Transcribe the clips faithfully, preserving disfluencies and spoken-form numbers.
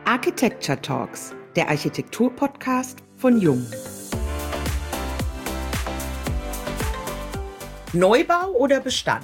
Architecture Talks, der Architektur-Podcast von Jung. Neubau oder Bestand?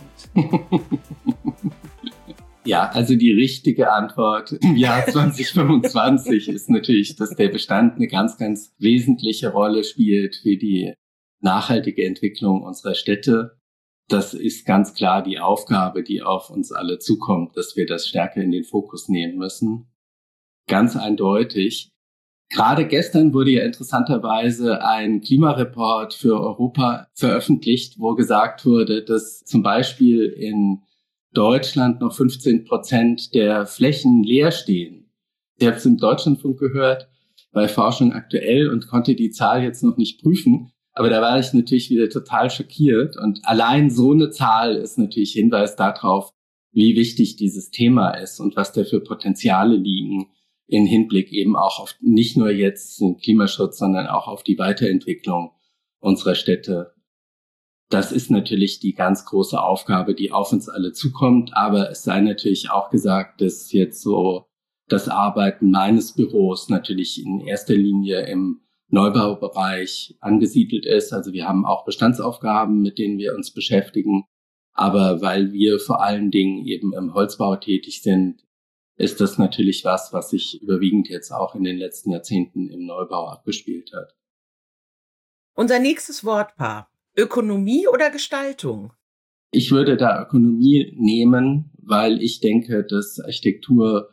Ja, also die richtige Antwort im Jahr zwanzig fünfundzwanzig ist natürlich, dass der Bestand eine ganz, ganz wesentliche Rolle spielt für die nachhaltige Entwicklung unserer Städte. Das ist ganz klar die Aufgabe, die auf uns alle zukommt, dass wir das stärker in den Fokus nehmen müssen. Ganz eindeutig. Gerade gestern wurde ja interessanterweise ein Klimareport für Europa veröffentlicht, wo gesagt wurde, dass zum Beispiel in Deutschland noch fünfzehn Prozent der Flächen leer stehen. Ich habe es im Deutschlandfunk gehört, bei Forschung aktuell und konnte die Zahl jetzt noch nicht prüfen. Aber da war ich natürlich wieder total schockiert. Und allein so eine Zahl ist natürlich Hinweis darauf, wie wichtig dieses Thema ist und was da für Potenziale liegen in Hinblick eben auch auf nicht nur jetzt den Klimaschutz, sondern auch auf die Weiterentwicklung unserer Städte. Das ist natürlich die ganz große Aufgabe, die auf uns alle zukommt. Aber es sei natürlich auch gesagt, dass jetzt so das Arbeiten meines Büros natürlich in erster Linie im Neubaubereich angesiedelt ist. Also wir haben auch Bestandsaufgaben, mit denen wir uns beschäftigen. Aber weil wir vor allen Dingen eben im Holzbau tätig sind, ist das natürlich was, was sich überwiegend jetzt auch in den letzten Jahrzehnten im Neubau abgespielt hat. Unser nächstes Wortpaar: Ökonomie oder Gestaltung? Ich würde da Ökonomie nehmen, weil ich denke, dass Architektur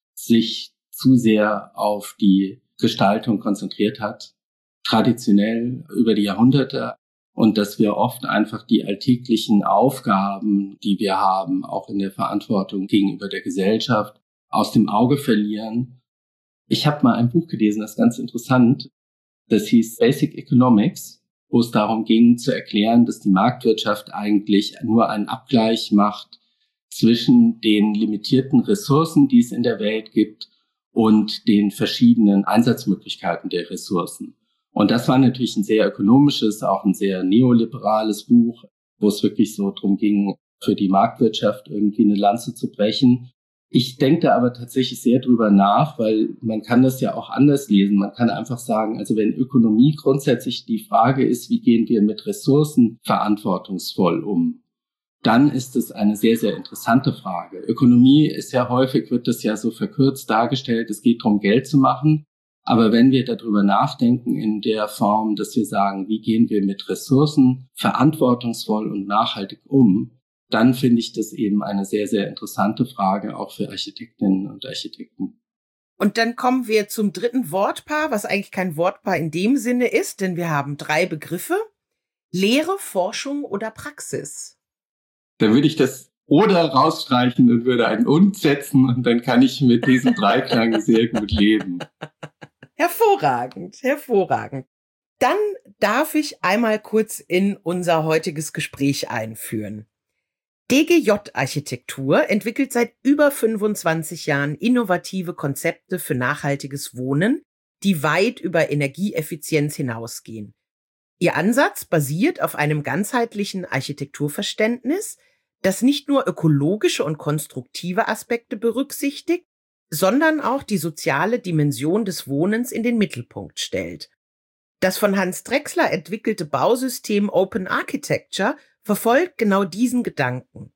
sich zu sehr auf die Gestaltung konzentriert hat, traditionell über die Jahrhunderte, und dass wir oft einfach die alltäglichen Aufgaben, die wir haben, auch in der Verantwortung gegenüber der Gesellschaft, aus dem Auge verlieren. Ich habe mal ein Buch gelesen, das ist ganz interessant. Das hieß Basic Economics, wo es darum ging zu erklären, dass die Marktwirtschaft eigentlich nur einen Abgleich macht zwischen den limitierten Ressourcen, die es in der Welt gibt, und den verschiedenen Einsatzmöglichkeiten der Ressourcen. Und das war natürlich ein sehr ökonomisches, auch ein sehr neoliberales Buch, wo es wirklich so drum ging, für die Marktwirtschaft irgendwie eine Lanze zu brechen. Ich denke aber tatsächlich sehr drüber nach, weil man kann das ja auch anders lesen. Man kann einfach sagen, also wenn Ökonomie grundsätzlich die Frage ist, wie gehen wir mit Ressourcen verantwortungsvoll um, dann ist es eine sehr, sehr interessante Frage. Ökonomie ist ja häufig, wird das ja so verkürzt dargestellt, es geht darum, Geld zu machen. Aber wenn wir darüber nachdenken in der Form, dass wir sagen, wie gehen wir mit Ressourcen verantwortungsvoll und nachhaltig um, dann finde ich das eben eine sehr, sehr interessante Frage, auch für Architektinnen und Architekten. Und dann kommen wir zum dritten Wortpaar, was eigentlich kein Wortpaar in dem Sinne ist, denn wir haben drei Begriffe: Lehre, Forschung oder Praxis. Da würde ich das oder rausstreichen und würde ein und setzen, und dann kann ich mit diesem Dreiklang sehr gut leben. Hervorragend, hervorragend. Dann darf ich einmal kurz in unser heutiges Gespräch einführen. D G J-Architektur entwickelt seit über fünfundzwanzig Jahren innovative Konzepte für nachhaltiges Wohnen, die weit über Energieeffizienz hinausgehen. Ihr Ansatz basiert auf einem ganzheitlichen Architekturverständnis, das nicht nur ökologische und konstruktive Aspekte berücksichtigt, sondern auch die soziale Dimension des Wohnens in den Mittelpunkt stellt. Das von Hans Drechsler entwickelte Bausystem Open Architecture verfolgt genau diesen Gedanken.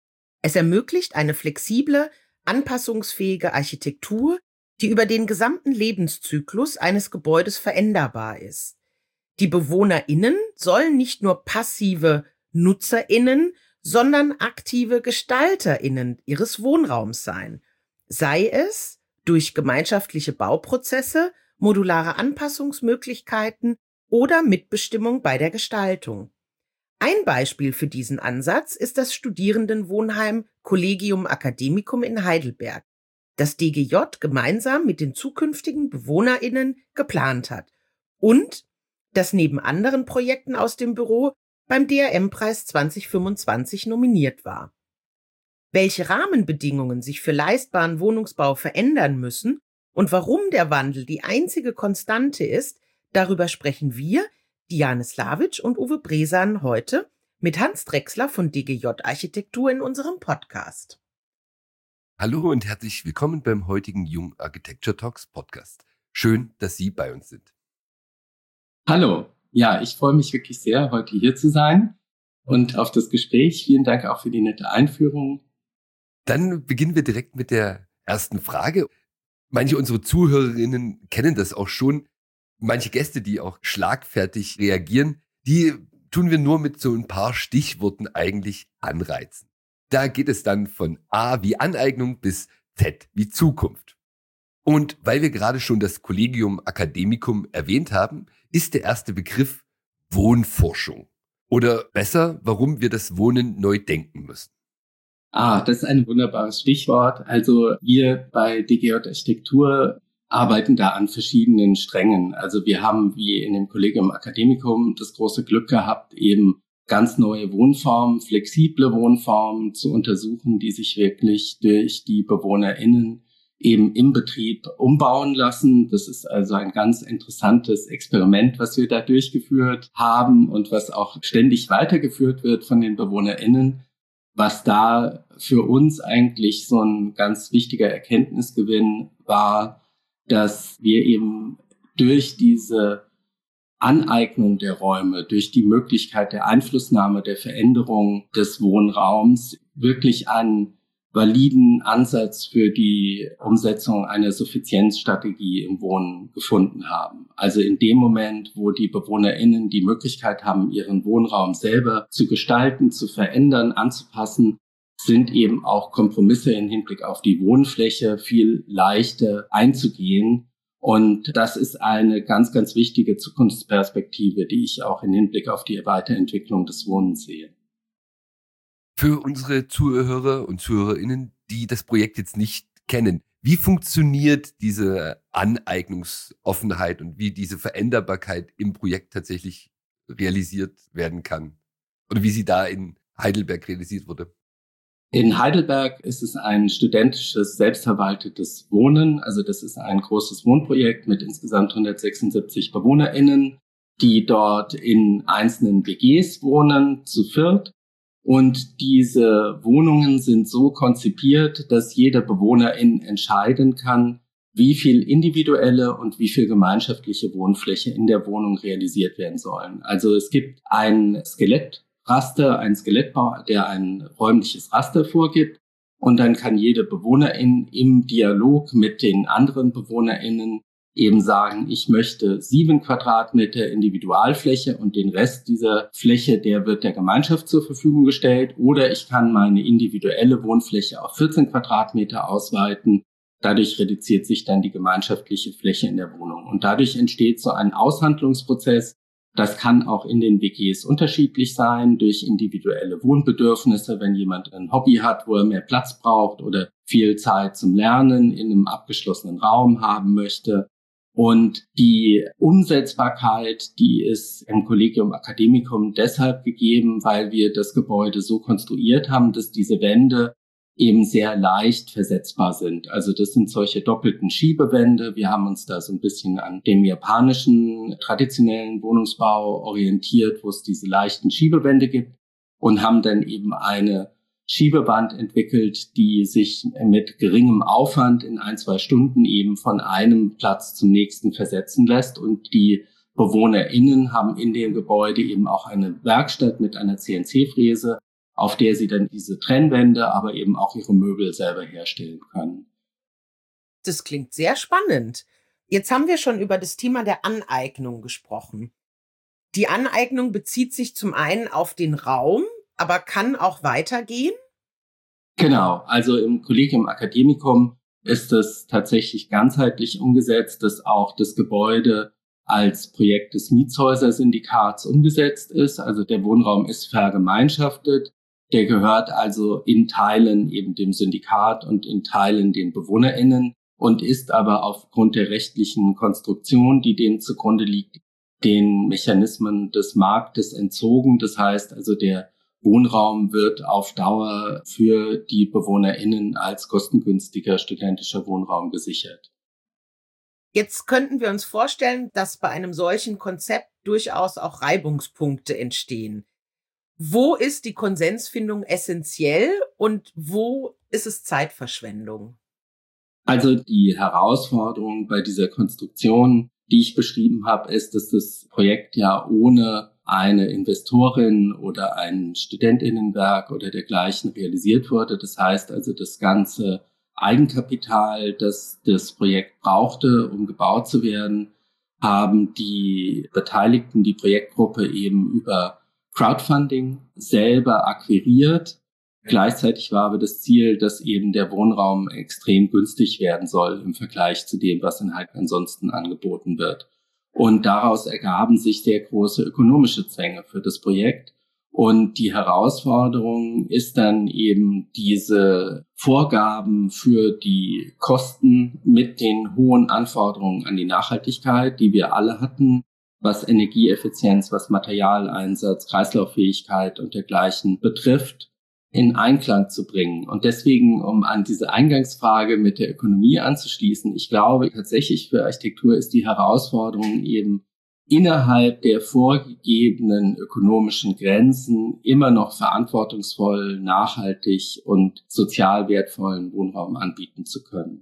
Es ermöglicht eine flexible, anpassungsfähige Architektur, die über den gesamten Lebenszyklus eines Gebäudes veränderbar ist. Die BewohnerInnen sollen nicht nur passive NutzerInnen, sondern aktive GestalterInnen ihres Wohnraums sein. Sei es durch gemeinschaftliche Bauprozesse, modulare Anpassungsmöglichkeiten oder Mitbestimmung bei der Gestaltung. Ein Beispiel für diesen Ansatz ist das Studierendenwohnheim Collegium Academicum in Heidelberg, das D G J gemeinsam mit den zukünftigen BewohnerInnen geplant hat und das neben anderen Projekten aus dem Büro beim D R M-Preis zwanzig fünfundzwanzig nominiert war. Welche Rahmenbedingungen sich für leistbaren Wohnungsbau verändern müssen und warum der Wandel die einzige Konstante ist, darüber sprechen wir, Diane Slavic und Uwe Bresan, heute mit Hans Drechsler von D G J-Architektur in unserem Podcast. Hallo und herzlich willkommen beim heutigen Jung Architecture Talks Podcast. Schön, dass Sie bei uns sind. Hallo. Ja, ich freue mich wirklich sehr, heute hier zu sein und auf das Gespräch. Vielen Dank auch für die nette Einführung. Dann beginnen wir direkt mit der ersten Frage. Manche unserer Zuhörerinnen kennen das auch schon. Manche Gäste, die auch schlagfertig reagieren, die tun wir nur mit so ein paar Stichworten eigentlich anreizen. Da geht es dann von A wie Aneignung bis Z wie Zukunft. Und weil wir gerade schon das Collegium Academicum erwähnt haben, ist der erste Begriff Wohnforschung. Oder besser, warum wir das Wohnen neu denken müssen. Ah, das ist ein wunderbares Stichwort. Also wir bei D G J Architektur arbeiten da an verschiedenen Strängen. Also wir haben wie in dem Collegium Academicum das große Glück gehabt, eben ganz neue Wohnformen, flexible Wohnformen zu untersuchen, die sich wirklich durch die BewohnerInnen eben im Betrieb umbauen lassen. Das ist also ein ganz interessantes Experiment, was wir da durchgeführt haben und was auch ständig weitergeführt wird von den BewohnerInnen. Was da für uns eigentlich so ein ganz wichtiger Erkenntnisgewinn war, dass wir eben durch diese Aneignung der Räume, durch die Möglichkeit der Einflussnahme, der Veränderung des Wohnraums wirklich einen validen Ansatz für die Umsetzung einer Suffizienzstrategie im Wohnen gefunden haben. Also in dem Moment, wo die BewohnerInnen die Möglichkeit haben, ihren Wohnraum selber zu gestalten, zu verändern, anzupassen, sind eben auch Kompromisse im Hinblick auf die Wohnfläche viel leichter einzugehen. Und das ist eine ganz, ganz wichtige Zukunftsperspektive, die ich auch im Hinblick auf die Weiterentwicklung des Wohnens sehe. Für unsere Zuhörer und ZuhörerInnen, die das Projekt jetzt nicht kennen, wie funktioniert diese Aneignungsoffenheit und wie diese Veränderbarkeit im Projekt tatsächlich realisiert werden kann? Oder wie sie da in Heidelberg realisiert wurde? In Heidelberg ist es ein studentisches, selbstverwaltetes Wohnen. Also das ist ein großes Wohnprojekt mit insgesamt hundertsechsundsiebzig BewohnerInnen, die dort in einzelnen W Gs wohnen, zu viert. Und diese Wohnungen sind so konzipiert, dass jeder Bewohnerin entscheiden kann, wie viel individuelle und wie viel gemeinschaftliche Wohnfläche in der Wohnung realisiert werden sollen. Also es gibt ein Skelettraster, ein Skelettbau, der ein räumliches Raster vorgibt. Und dann kann jede Bewohnerin im Dialog mit den anderen BewohnerInnen eben sagen, ich möchte sieben Quadratmeter Individualfläche und den Rest dieser Fläche, der wird der Gemeinschaft zur Verfügung gestellt. Oder ich kann meine individuelle Wohnfläche auf vierzehn Quadratmeter ausweiten. Dadurch reduziert sich dann die gemeinschaftliche Fläche in der Wohnung. Und dadurch entsteht so ein Aushandlungsprozess. Das kann auch in den W Gs unterschiedlich sein, durch individuelle Wohnbedürfnisse, wenn jemand ein Hobby hat, wo er mehr Platz braucht oder viel Zeit zum Lernen in einem abgeschlossenen Raum haben möchte. Und die Umsetzbarkeit, die ist im Collegium Academicum deshalb gegeben, weil wir das Gebäude so konstruiert haben, dass diese Wände eben sehr leicht versetzbar sind. Also das sind solche doppelten Schiebewände. Wir haben uns da so ein bisschen an dem japanischen traditionellen Wohnungsbau orientiert, wo es diese leichten Schiebewände gibt und haben dann eben eine Schiebewand entwickelt, die sich mit geringem Aufwand in ein, zwei Stunden eben von einem Platz zum nächsten versetzen lässt. Und die BewohnerInnen haben in dem Gebäude eben auch eine Werkstatt mit einer C N C-Fräse, auf der sie dann diese Trennwände, aber eben auch ihre Möbel selber herstellen können. Das klingt sehr spannend. Jetzt haben wir schon über das Thema der Aneignung gesprochen. Die Aneignung bezieht sich zum einen auf den Raum, aber kann auch weitergehen? Genau, also im Collegium Academicum ist es tatsächlich ganzheitlich umgesetzt, dass auch das Gebäude als Projekt des Mietshäuser-Syndikats umgesetzt ist. Also der Wohnraum ist vergemeinschaftet. Der gehört also in Teilen eben dem Syndikat und in Teilen den BewohnerInnen und ist aber aufgrund der rechtlichen Konstruktion, die dem zugrunde liegt, den Mechanismen des Marktes entzogen. Das heißt also, der Wohnraum wird auf Dauer für die BewohnerInnen als kostengünstiger studentischer Wohnraum gesichert. Jetzt könnten wir uns vorstellen, dass bei einem solchen Konzept durchaus auch Reibungspunkte entstehen. Wo ist die Konsensfindung essentiell und wo ist es Zeitverschwendung? Also die Herausforderung bei dieser Konstruktion, die ich beschrieben habe, ist, dass das Projekt ja ohne eine Investorin oder ein Studentinnenwerk oder dergleichen realisiert wurde. Das heißt also, das ganze Eigenkapital, das das Projekt brauchte, um gebaut zu werden, haben die Beteiligten, die Projektgruppe eben über Crowdfunding selber akquiriert. Gleichzeitig war aber das Ziel, dass eben der Wohnraum extrem günstig werden soll im Vergleich zu dem, was in Heidelberg ansonsten angeboten wird. Und daraus ergaben sich sehr große ökonomische Zwänge für das Projekt. Und die Herausforderung ist dann eben diese Vorgaben für die Kosten mit den hohen Anforderungen an die Nachhaltigkeit, die wir alle hatten, was Energieeffizienz, was Materialeinsatz, Kreislauffähigkeit und dergleichen betrifft, in Einklang zu bringen. Und deswegen, um an diese Eingangsfrage mit der Ökonomie anzuschließen, ich glaube tatsächlich für Architektur ist die Herausforderung eben innerhalb der vorgegebenen ökonomischen Grenzen immer noch verantwortungsvoll, nachhaltig und sozial wertvollen Wohnraum anbieten zu können.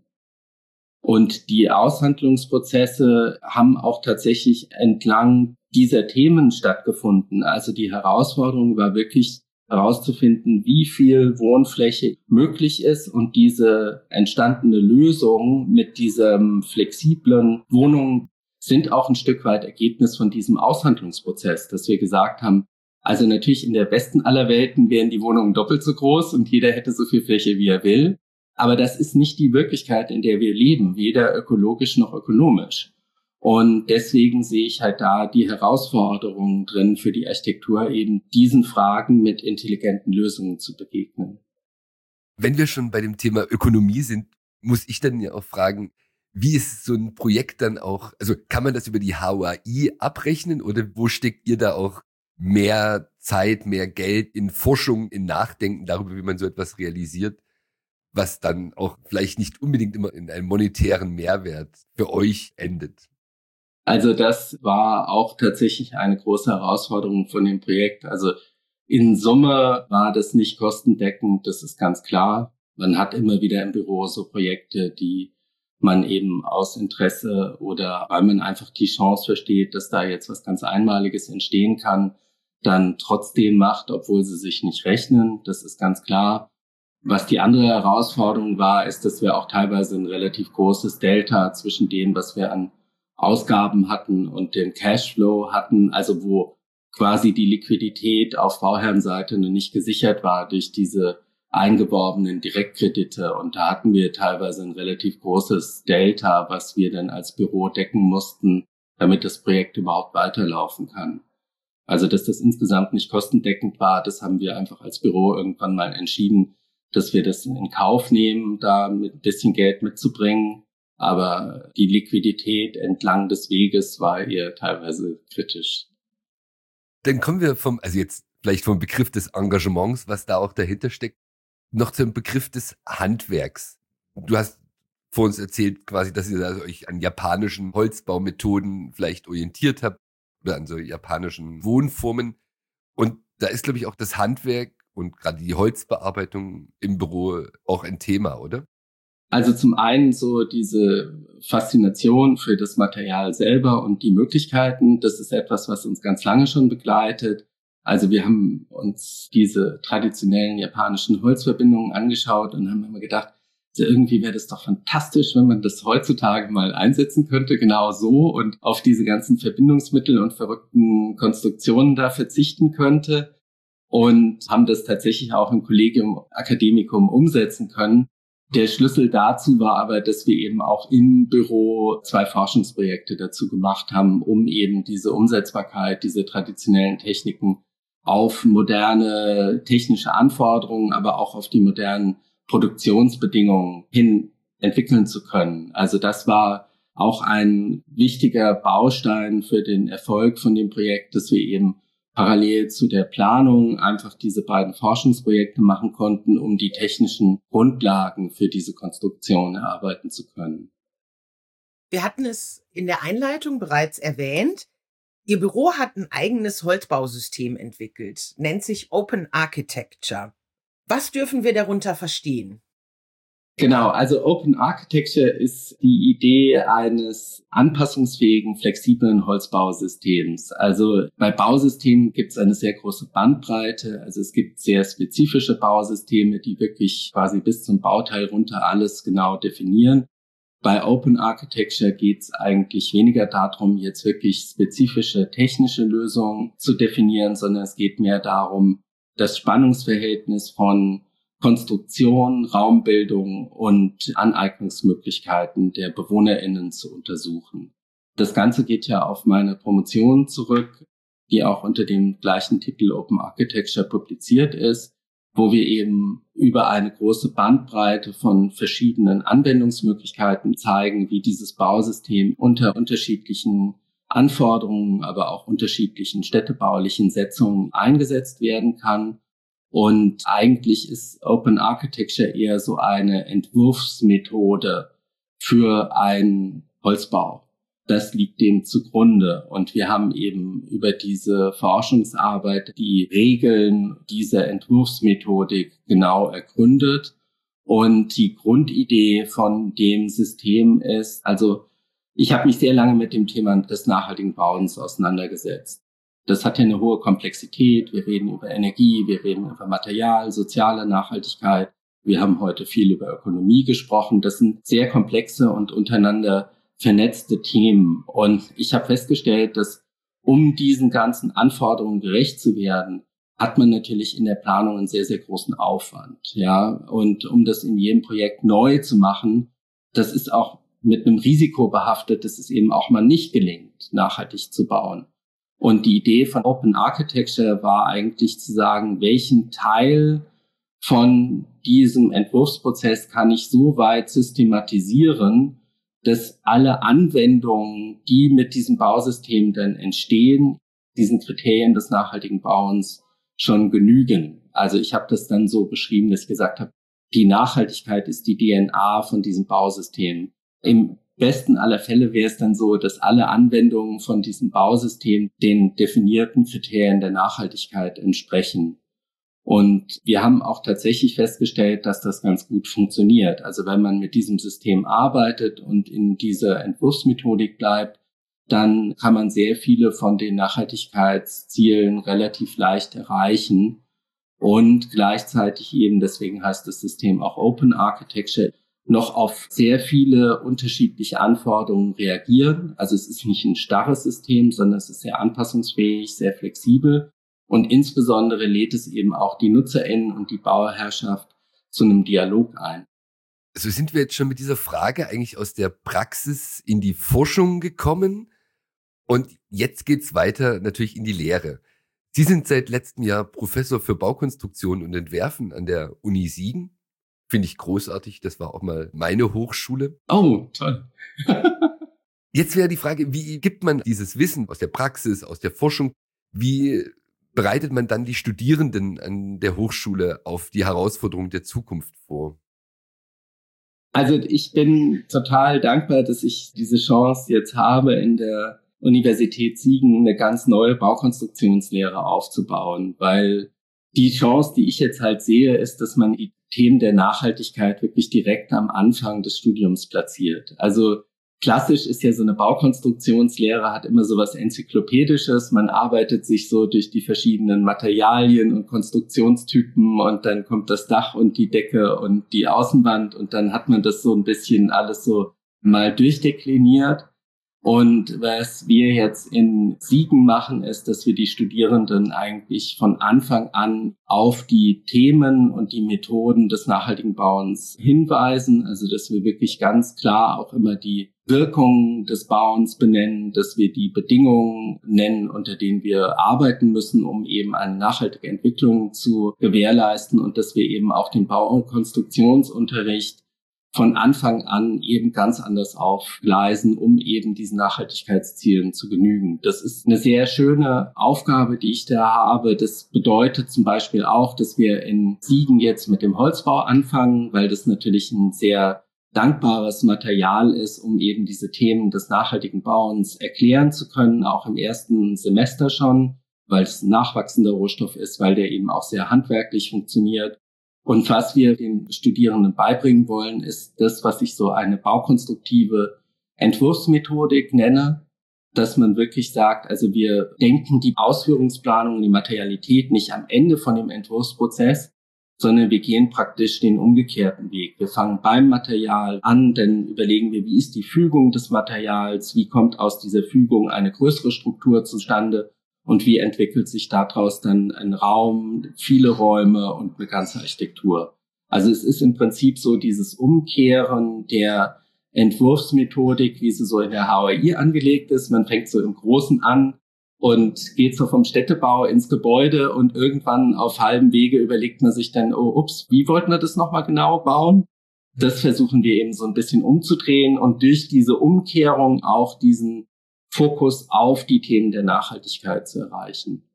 Und die Aushandlungsprozesse haben auch tatsächlich entlang dieser Themen stattgefunden. Also die Herausforderung war wirklich herauszufinden, wie viel Wohnfläche möglich ist und diese entstandene Lösung mit diesem flexiblen Wohnungen sind auch ein Stück weit Ergebnis von diesem Aushandlungsprozess, dass wir gesagt haben, also natürlich in der besten aller Welten wären die Wohnungen doppelt so groß und jeder hätte so viel Fläche, wie er will. Aber das ist nicht die Wirklichkeit, in der wir leben, weder ökologisch noch ökonomisch. Und deswegen sehe ich halt da die Herausforderungen drin für die Architektur, eben diesen Fragen mit intelligenten Lösungen zu begegnen. Wenn wir schon bei dem Thema Ökonomie sind, muss ich dann ja auch fragen, wie ist so ein Projekt dann auch, also kann man das über die H U A I abrechnen oder wo steckt ihr da auch mehr Zeit, mehr Geld in Forschung, in Nachdenken darüber, wie man so etwas realisiert, was dann auch vielleicht nicht unbedingt immer in einem monetären Mehrwert für euch endet? Also das war auch tatsächlich eine große Herausforderung von dem Projekt. Also in Summe war das nicht kostendeckend, das ist ganz klar. Man hat immer wieder im Büro so Projekte, die man eben aus Interesse oder weil man einfach die Chance versteht, dass da jetzt was ganz Einmaliges entstehen kann, dann trotzdem macht, obwohl sie sich nicht rechnen. Das ist ganz klar. Was die andere Herausforderung war, ist, dass wir auch teilweise ein relativ großes Delta zwischen dem, was wir an Ausgaben hatten und dem Cashflow hatten, also wo quasi die Liquidität auf Bauherrenseite noch nicht gesichert war durch diese eingeworbenen Direktkredite. Und da hatten wir teilweise ein relativ großes Delta, was wir dann als Büro decken mussten, damit das Projekt überhaupt weiterlaufen kann. Also dass das insgesamt nicht kostendeckend war, das haben wir einfach als Büro irgendwann mal entschieden, dass wir das in Kauf nehmen, da mit ein bisschen Geld mitzubringen. Aber die Liquidität entlang des Weges war eher teilweise kritisch. Dann kommen wir vom, also jetzt vielleicht vom Begriff des Engagements, was da auch dahinter steckt, noch zum Begriff des Handwerks. Du hast vor uns erzählt quasi, dass ihr also euch an japanischen Holzbaumethoden vielleicht orientiert habt oder an so japanischen Wohnformen. Und da ist, glaube ich, auch das Handwerk und gerade die Holzbearbeitung im Büro auch ein Thema, oder? Also zum einen so diese Faszination für das Material selber und die Möglichkeiten, das ist etwas, was uns ganz lange schon begleitet. Also wir haben uns diese traditionellen japanischen Holzverbindungen angeschaut und haben immer gedacht, also irgendwie wäre das doch fantastisch, wenn man das heutzutage mal einsetzen könnte, genau so und auf diese ganzen Verbindungsmittel und verrückten Konstruktionen da verzichten könnte und haben das tatsächlich auch im Collegium Academicum umsetzen können. Der Schlüssel dazu war aber, dass wir eben auch im Büro zwei Forschungsprojekte dazu gemacht haben, um eben diese Umsetzbarkeit, diese traditionellen Techniken auf moderne technische Anforderungen, aber auch auf die modernen Produktionsbedingungen hin entwickeln zu können. Also das war auch ein wichtiger Baustein für den Erfolg von dem Projekt, dass wir eben parallel zu der Planung einfach diese beiden Forschungsprojekte machen konnten, um die technischen Grundlagen für diese Konstruktion erarbeiten zu können. Wir hatten es in der Einleitung bereits erwähnt. Ihr Büro hat ein eigenes Holzbausystem entwickelt, nennt sich Open Architecture. Was dürfen wir darunter verstehen? Genau, also Open Architecture ist die Idee eines anpassungsfähigen, flexiblen Holzbausystems. Also bei Bausystemen gibt es eine sehr große Bandbreite. Also es gibt sehr spezifische Bausysteme, die wirklich quasi bis zum Bauteil runter alles genau definieren. Bei Open Architecture geht es eigentlich weniger darum, jetzt wirklich spezifische technische Lösungen zu definieren, sondern es geht mehr darum, das Spannungsverhältnis von Konstruktion, Raumbildung und Aneignungsmöglichkeiten der BewohnerInnen zu untersuchen. Das Ganze geht ja auf meine Promotion zurück, die auch unter dem gleichen Titel Open Architecture publiziert ist, wo wir eben über eine große Bandbreite von verschiedenen Anwendungsmöglichkeiten zeigen, wie dieses Bausystem unter unterschiedlichen Anforderungen, aber auch unterschiedlichen städtebaulichen Setzungen eingesetzt werden kann. Und eigentlich ist Open Architecture eher so eine Entwurfsmethode für einen Holzbau. Das liegt dem zugrunde. Und wir haben eben über diese Forschungsarbeit die Regeln dieser Entwurfsmethodik genau ergründet. Und die Grundidee von dem System ist, also ich habe mich sehr lange mit dem Thema des nachhaltigen Bauens auseinandergesetzt. Das hat ja eine hohe Komplexität. Wir reden über Energie, wir reden über Material, soziale Nachhaltigkeit. Wir haben heute viel über Ökonomie gesprochen. Das sind sehr komplexe und untereinander vernetzte Themen. Und ich habe festgestellt, dass um diesen ganzen Anforderungen gerecht zu werden, hat man natürlich in der Planung einen sehr, sehr großen Aufwand. Ja, und um das in jedem Projekt neu zu machen, das ist auch mit einem Risiko behaftet, dass es eben auch mal nicht gelingt, nachhaltig zu bauen. Und die Idee von Open Architecture war eigentlich zu sagen, welchen Teil von diesem Entwurfsprozess kann ich so weit systematisieren, dass alle Anwendungen, die mit diesem Bausystem dann entstehen, diesen Kriterien des nachhaltigen Bauens schon genügen. Also ich habe das dann so beschrieben, dass ich gesagt habe, die Nachhaltigkeit ist die D N A von diesem Bausystem. Im besten aller Fälle wäre es dann so, dass alle Anwendungen von diesem Bausystem den definierten Kriterien der Nachhaltigkeit entsprechen. Und wir haben auch tatsächlich festgestellt, dass das ganz gut funktioniert. Also wenn man mit diesem System arbeitet und in dieser Entwurfsmethodik bleibt, dann kann man sehr viele von den Nachhaltigkeitszielen relativ leicht erreichen und gleichzeitig eben, deswegen heißt das System auch Open Architecture, noch auf sehr viele unterschiedliche Anforderungen reagieren. Also es ist nicht ein starres System, sondern es ist sehr anpassungsfähig, sehr flexibel. Und insbesondere lädt es eben auch die NutzerInnen und die Bauherrschaft zu einem Dialog ein. So sind wir jetzt schon mit dieser Frage eigentlich aus der Praxis in die Forschung gekommen. Und jetzt geht's weiter natürlich in die Lehre. Sie sind seit letztem Jahr Professor für Baukonstruktion und Entwerfen an der Uni Siegen. Finde ich großartig. Das war auch mal meine Hochschule. Oh, toll. Jetzt wäre die Frage, wie gibt man dieses Wissen aus der Praxis, aus der Forschung, wie bereitet man dann die Studierenden an der Hochschule auf die Herausforderungen der Zukunft vor? Also ich bin total dankbar, dass ich diese Chance jetzt habe, in der Universität Siegen eine ganz neue Baukonstruktionslehre aufzubauen, weil die Chance, die ich jetzt halt sehe, ist, dass man die Themen der Nachhaltigkeit wirklich direkt am Anfang des Studiums platziert. Also klassisch ist ja so eine Baukonstruktionslehre, hat immer so was Enzyklopädisches. Man arbeitet sich so durch die verschiedenen Materialien und Konstruktionstypen und dann kommt das Dach und die Decke und die Außenwand und dann hat man das so ein bisschen alles so mal durchdekliniert. Und was wir jetzt in Siegen machen, ist, dass wir die Studierenden eigentlich von Anfang an auf die Themen und die Methoden des nachhaltigen Bauens hinweisen. Also, dass wir wirklich ganz klar auch immer die Wirkungen des Bauens benennen, dass wir die Bedingungen nennen, unter denen wir arbeiten müssen, um eben eine nachhaltige Entwicklung zu gewährleisten und dass wir eben auch den Bau- und Konstruktionsunterricht von Anfang an eben ganz anders aufgleisen, um eben diesen Nachhaltigkeitszielen zu genügen. Das ist eine sehr schöne Aufgabe, die ich da habe. Das bedeutet zum Beispiel auch, dass wir in Siegen jetzt mit dem Holzbau anfangen, weil das natürlich ein sehr dankbares Material ist, um eben diese Themen des nachhaltigen Bauens erklären zu können, auch im ersten Semester schon, weil es ein nachwachsender Rohstoff ist, weil der eben auch sehr handwerklich funktioniert. Und was wir den Studierenden beibringen wollen, ist das, was ich so eine baukonstruktive Entwurfsmethodik nenne, dass man wirklich sagt, also wir denken die Ausführungsplanung und die Materialität nicht am Ende von dem Entwurfsprozess, sondern wir gehen praktisch den umgekehrten Weg. Wir fangen beim Material an, dann überlegen wir, wie ist die Fügung des Materials, wie kommt aus dieser Fügung eine größere Struktur zustande und wie entwickelt sich daraus dann ein Raum, viele Räume und eine ganze Architektur. Also es ist im Prinzip so dieses Umkehren der Entwurfsmethodik, wie sie so in der H O I angelegt ist. Man fängt so im Großen an und geht so vom Städtebau ins Gebäude und irgendwann auf halbem Wege überlegt man sich dann, oh, ups, wie wollten wir das nochmal genau bauen? Das versuchen wir eben so ein bisschen umzudrehen und durch diese Umkehrung auch diesen Fokus auf die Themen der Nachhaltigkeit zu erreichen.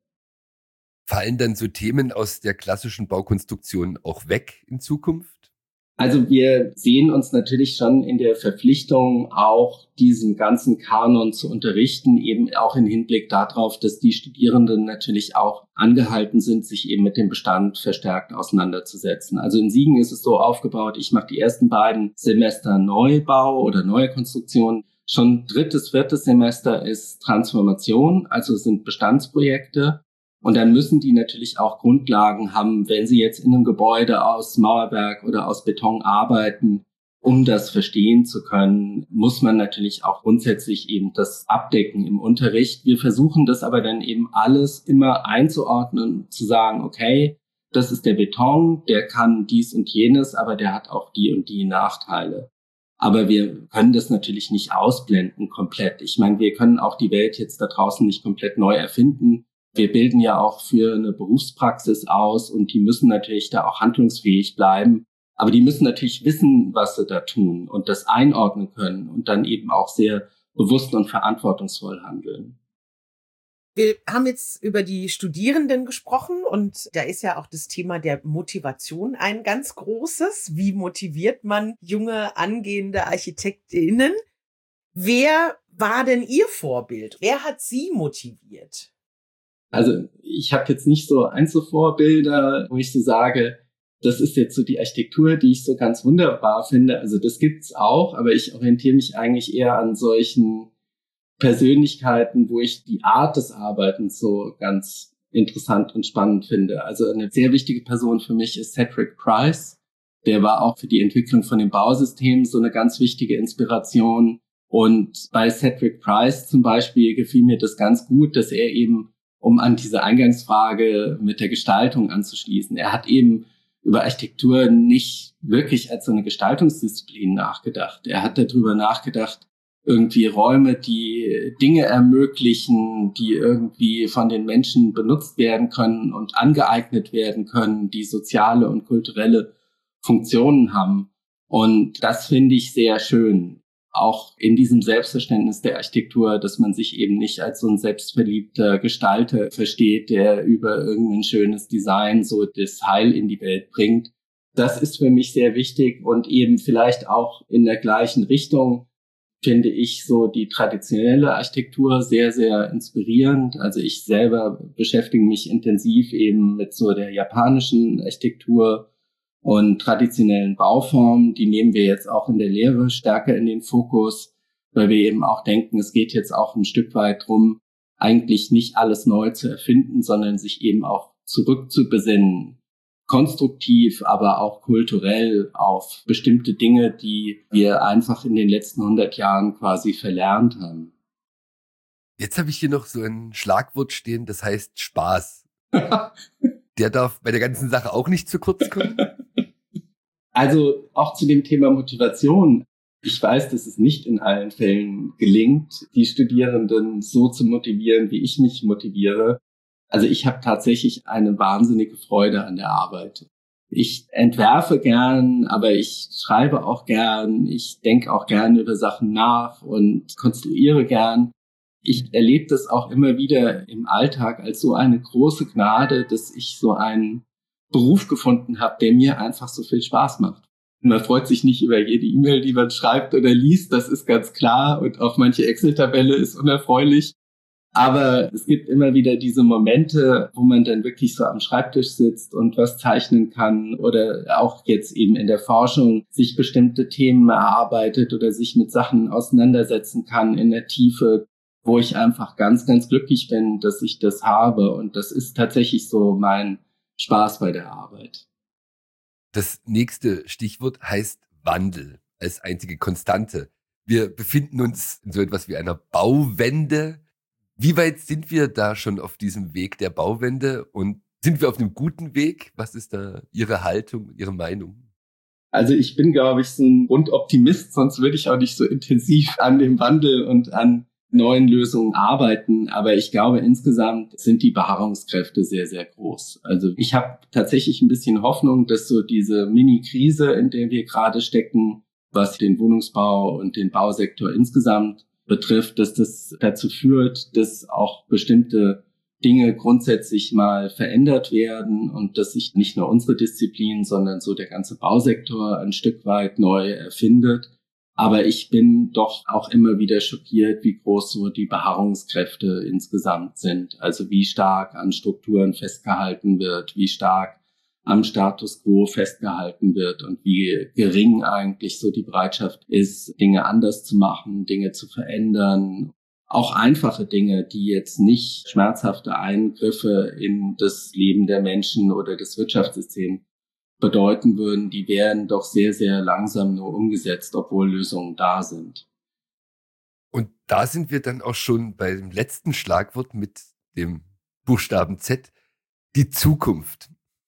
Fallen dann so Themen aus der klassischen Baukonstruktion auch weg in Zukunft? Also wir sehen uns natürlich schon in der Verpflichtung, auch diesen ganzen Kanon zu unterrichten, eben auch im Hinblick darauf, dass die Studierenden natürlich auch angehalten sind, sich eben mit dem Bestand verstärkt auseinanderzusetzen. Also in Siegen ist es so aufgebaut, ich mache die ersten beiden Semester Neubau oder neue Konstruktion. Schon drittes, viertes Semester ist Transformation, also sind Bestandsprojekte. Und dann müssen die natürlich auch Grundlagen haben, wenn sie jetzt in einem Gebäude aus Mauerwerk oder aus Beton arbeiten. Um das verstehen zu können, muss man natürlich auch grundsätzlich eben das abdecken im Unterricht. Wir versuchen das aber dann eben alles immer einzuordnen, zu sagen, okay, das ist der Beton, der kann dies und jenes, aber der hat auch die und die Nachteile. Aber wir können das natürlich nicht ausblenden komplett. Ich meine, wir können auch die Welt jetzt da draußen nicht komplett neu erfinden. Wir bilden ja auch für eine Berufspraxis aus und die müssen natürlich da auch handlungsfähig bleiben. Aber die müssen natürlich wissen, was sie da tun und das einordnen können und dann eben auch sehr bewusst und verantwortungsvoll handeln. Wir haben jetzt über die Studierenden gesprochen und da ist ja auch das Thema der Motivation ein ganz großes. Wie motiviert man junge, angehende ArchitektInnen? Wer war denn Ihr Vorbild? Wer hat Sie motiviert? Also ich habe jetzt nicht so Einzelvorbilder, wo ich so sage, das ist jetzt so die Architektur, die ich so ganz wunderbar finde. Also das gibt's auch, aber ich orientiere mich eigentlich eher an solchen Persönlichkeiten, wo ich die Art des Arbeitens so ganz interessant und spannend finde. Also eine sehr wichtige Person für mich ist Cedric Price. Der war auch für die Entwicklung von dem Bausystem so eine ganz wichtige Inspiration. Und bei Cedric Price zum Beispiel gefiel mir das ganz gut, dass er eben, um an diese Eingangsfrage mit der Gestaltung anzuschließen, er hat eben über Architektur nicht wirklich als so eine Gestaltungsdisziplin nachgedacht. Er hat darüber nachgedacht, irgendwie Räume, die Dinge ermöglichen, die irgendwie von den Menschen benutzt werden können und angeeignet werden können, die soziale und kulturelle Funktionen haben. Und das finde ich sehr schön. Auch in diesem Selbstverständnis der Architektur, dass man sich eben nicht als so ein selbstverliebter Gestalter versteht, der über irgendein schönes Design so das Heil in die Welt bringt. Das ist für mich sehr wichtig und eben vielleicht auch in der gleichen Richtung finde ich so die traditionelle Architektur sehr, sehr inspirierend. Also ich selber beschäftige mich intensiv eben mit so der japanischen Architektur und traditionellen Bauformen. Die nehmen wir jetzt auch in der Lehre stärker in den Fokus, weil wir eben auch denken, es geht jetzt auch ein Stück weit drum, eigentlich nicht alles neu zu erfinden, sondern sich eben auch zurückzubesinnen. Konstruktiv, aber auch kulturell auf bestimmte Dinge, die wir einfach in den letzten hundert Jahren quasi verlernt haben. Jetzt habe ich hier noch so ein Schlagwort stehen, das heißt Spaß. Der darf bei der ganzen Sache auch nicht zu kurz kommen? Also auch zu dem Thema Motivation. Ich weiß, dass es nicht in allen Fällen gelingt, die Studierenden so zu motivieren, wie ich mich motiviere. Also ich habe tatsächlich eine wahnsinnige Freude an der Arbeit. Ich entwerfe gern, aber ich schreibe auch gern. Ich denke auch gern über Sachen nach und konstruiere gern. Ich erlebe das auch immer wieder im Alltag als so eine große Gnade, dass ich so einen Beruf gefunden habe, der mir einfach so viel Spaß macht. Man freut sich nicht über jede E-Mail, die man schreibt oder liest, das ist ganz klar. Und auch manche Excel-Tabelle ist unerfreulich. Aber es gibt immer wieder diese Momente, wo man dann wirklich so am Schreibtisch sitzt und was zeichnen kann oder auch jetzt eben in der Forschung sich bestimmte Themen erarbeitet oder sich mit Sachen auseinandersetzen kann in der Tiefe, wo ich einfach ganz, ganz glücklich bin, dass ich das habe. Und das ist tatsächlich so mein Spaß bei der Arbeit. Das nächste Stichwort heißt Wandel als einzige Konstante. Wir befinden uns in so etwas wie einer Bauwende. Wie weit sind wir da schon auf diesem Weg der Bauwende und sind wir auf einem guten Weg? Was ist da Ihre Haltung, Ihre Meinung? Also ich bin, glaube ich, so ein Grundoptimist, sonst würde ich auch nicht so intensiv an dem Wandel und an neuen Lösungen arbeiten. Aber ich glaube, insgesamt sind die Beharrungskräfte sehr, sehr groß. Also ich habe tatsächlich ein bisschen Hoffnung, dass so diese Mini-Krise, in der wir gerade stecken, was den Wohnungsbau und den Bausektor insgesamt betrifft, dass das dazu führt, dass auch bestimmte Dinge grundsätzlich mal verändert werden und dass sich nicht nur unsere Disziplin, sondern so der ganze Bausektor ein Stück weit neu erfindet. Aber ich bin doch auch immer wieder schockiert, wie groß so die Beharrungskräfte insgesamt sind. Also wie stark an Strukturen festgehalten wird, wie stark am Status quo festgehalten wird und wie gering eigentlich so die Bereitschaft ist, Dinge anders zu machen, Dinge zu verändern. Auch einfache Dinge, die jetzt nicht schmerzhafte Eingriffe in das Leben der Menschen oder das Wirtschaftssystem bedeuten würden, die werden doch sehr, sehr langsam nur umgesetzt, obwohl Lösungen da sind. Und da sind wir dann auch schon beim letzten Schlagwort mit dem Buchstaben Z, die Zukunft.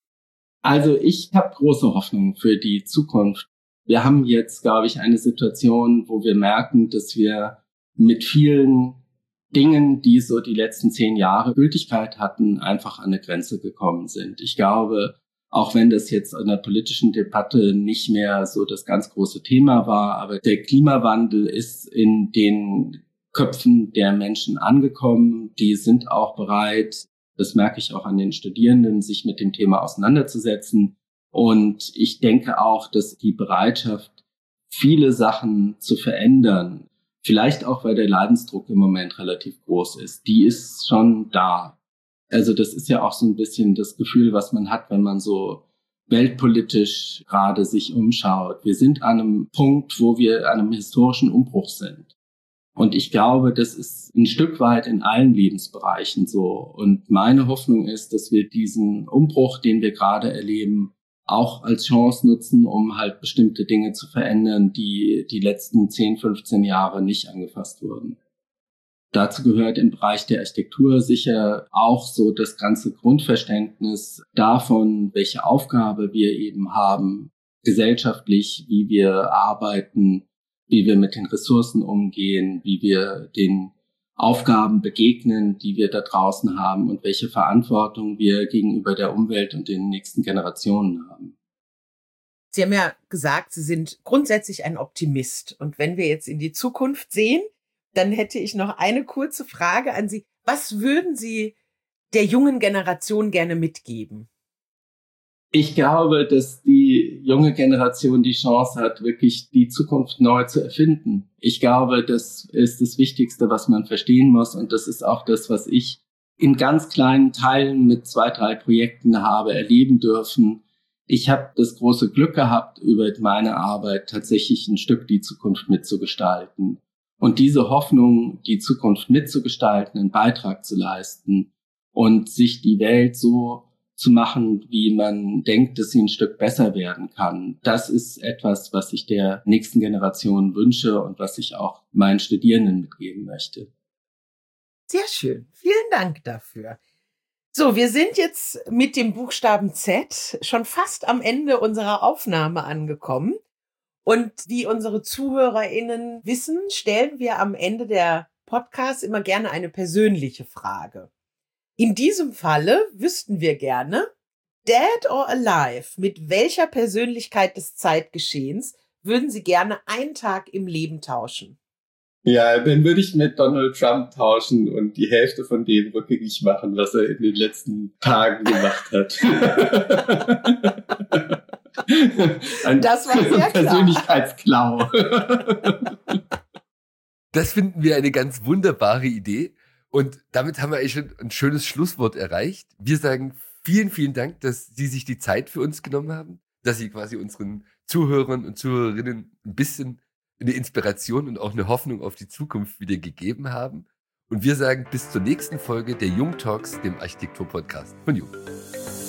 Also ich habe große Hoffnung für die Zukunft. Wir haben jetzt, glaube ich, eine Situation, wo wir merken, dass wir mit vielen Dingen, die so die letzten zehn Jahre Gültigkeit hatten, einfach an eine Grenze gekommen sind. Ich glaube, auch wenn das jetzt in der politischen Debatte nicht mehr so das ganz große Thema war, aber der Klimawandel ist in den Köpfen der Menschen angekommen. Die sind auch bereit, das merke ich auch an den Studierenden, sich mit dem Thema auseinanderzusetzen. Und ich denke auch, dass die Bereitschaft, viele Sachen zu verändern, vielleicht auch, weil der Leidensdruck im Moment relativ groß ist, die ist schon da. Also das ist ja auch so ein bisschen das Gefühl, was man hat, wenn man so weltpolitisch gerade sich umschaut. Wir sind an einem Punkt, wo wir an einem historischen Umbruch sind. Und ich glaube, das ist ein Stück weit in allen Lebensbereichen so. Und meine Hoffnung ist, dass wir diesen Umbruch, den wir gerade erleben, auch als Chance nutzen, um halt bestimmte Dinge zu verändern, die die letzten zehn, fünfzehn Jahre nicht angefasst wurden. Dazu gehört im Bereich der Architektur sicher auch so das ganze Grundverständnis davon, welche Aufgabe wir eben haben, gesellschaftlich, wie wir arbeiten, wie wir mit den Ressourcen umgehen, wie wir den Aufgaben begegnen, die wir da draußen haben und welche Verantwortung wir gegenüber der Umwelt und den nächsten Generationen haben. Sie haben ja gesagt, Sie sind grundsätzlich ein Optimist. Und wenn wir jetzt in die Zukunft sehen, dann hätte ich noch eine kurze Frage an Sie. Was würden Sie der jungen Generation gerne mitgeben? Ich glaube, dass die junge Generation die Chance hat, wirklich die Zukunft neu zu erfinden. Ich glaube, das ist das Wichtigste, was man verstehen muss. Und das ist auch das, was ich in ganz kleinen Teilen mit zwei, drei Projekten habe erleben dürfen. Ich habe das große Glück gehabt, über meine Arbeit tatsächlich ein Stück die Zukunft mitzugestalten. Und diese Hoffnung, die Zukunft mitzugestalten, einen Beitrag zu leisten und sich die Welt so zu machen, wie man denkt, dass sie ein Stück besser werden kann. Das ist etwas, was ich der nächsten Generation wünsche und was ich auch meinen Studierenden mitgeben möchte. Sehr schön. Vielen Dank dafür. So, wir sind jetzt mit dem Buchstaben Z schon fast am Ende unserer Aufnahme angekommen. Und wie unsere ZuhörerInnen wissen, stellen wir am Ende der Podcasts immer gerne eine persönliche Frage. In diesem Falle wüssten wir gerne, dead or alive, mit welcher Persönlichkeit des Zeitgeschehens würden Sie gerne einen Tag im Leben tauschen? Ja, dann würde ich mit Donald Trump tauschen und die Hälfte von dem rückgängig machen, was er in den letzten Tagen gemacht hat. Ein Das war sehr Persönlichkeitsklau. Das finden wir eine ganz wunderbare Idee. Und damit haben wir eigentlich schon ein schönes Schlusswort erreicht. Wir sagen vielen, vielen Dank, dass Sie sich die Zeit für uns genommen haben, dass Sie quasi unseren Zuhörern und Zuhörerinnen ein bisschen eine Inspiration und auch eine Hoffnung auf die Zukunft wieder gegeben haben. Und wir sagen bis zur nächsten Folge der Jung Talks, dem Architektur-Podcast von Jung.